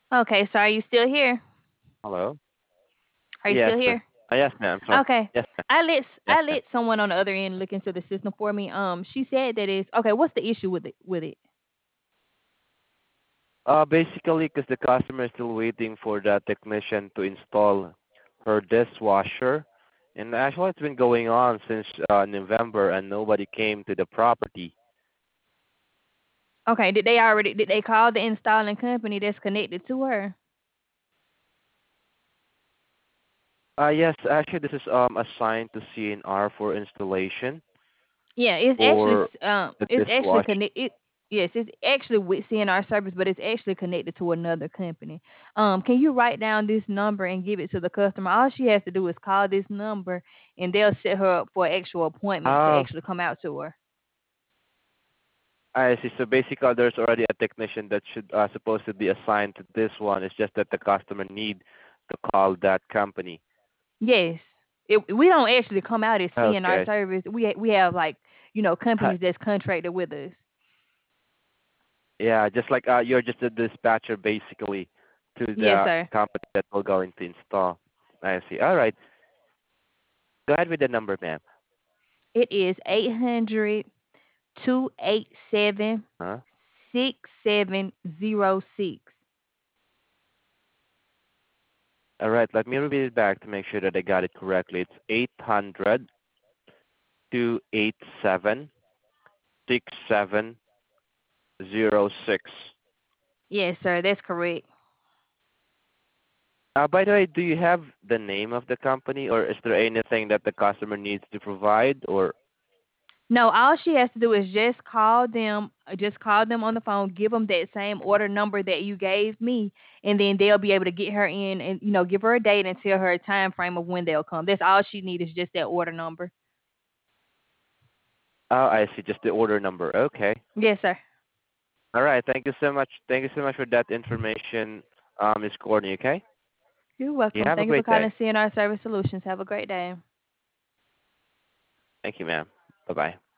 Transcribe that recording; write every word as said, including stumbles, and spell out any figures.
Okay, so are you still here? Hello? Are you Yes, still sir. here? Uh, yes, ma'am. Sorry. Okay. Yes, ma'am. I let Yes, I ma'am. let someone on the other end look into the system for me. Um, she said that it's okay. What's the issue with it? With it? Uh, basically, because the customer is still waiting for the technician to install her dishwasher, and actually it's been going on since uh, November, and nobody came to the property. Okay. Did they already? Did they call the installing company that's connected to her? Uh, yes, actually, this is um assigned to C N R for installation Yeah, it's actually for um the it's actually dishwasher. connect it yes, it's actually with C N R service, but it's actually connected to another company. Um, can you write down this number and give it to the customer? All she has to do is call this number and they'll set her up for an actual appointment to Ah, actually come out to her. I see. So basically, there's already a technician that should uh, supposed to be assigned to this one. It's just that the customer need to call that company. Yes. It, we don't actually come out as C N R Okay. service. We ha- we have like, you know, Hi- companies that's contracted with us. Yeah, just like uh, you're just a dispatcher basically to Yes, the sir. company that will going to install. I see. All right. Go ahead with the number, ma'am. It is eight hundred two eight seven Huh? six seven zero six. All right. Let me repeat it back to make sure that I got it correctly. It's eight hundred two eight seven six seven zero six. Yes, sir, that's correct. Uh, by the way, do you have the name of the company, or is there anything that the customer needs to provide? Or No, all she has to do is just call them, uh, just call them on the phone, give them that same order number that you gave me, and then they'll be able to get her in and you know give her a date and tell her a time frame of when they'll come. That's all she needs is just that order number. oh, I see, just the order number. Okay. Yes, sir. All right. Thank you so much. Thank you so much for that information, uh, Miss Courtney. Okay. You're You welcome. have a Thank you for great calling day. C N R Service Solutions. Have a great day. Thank you, ma'am. Bye bye.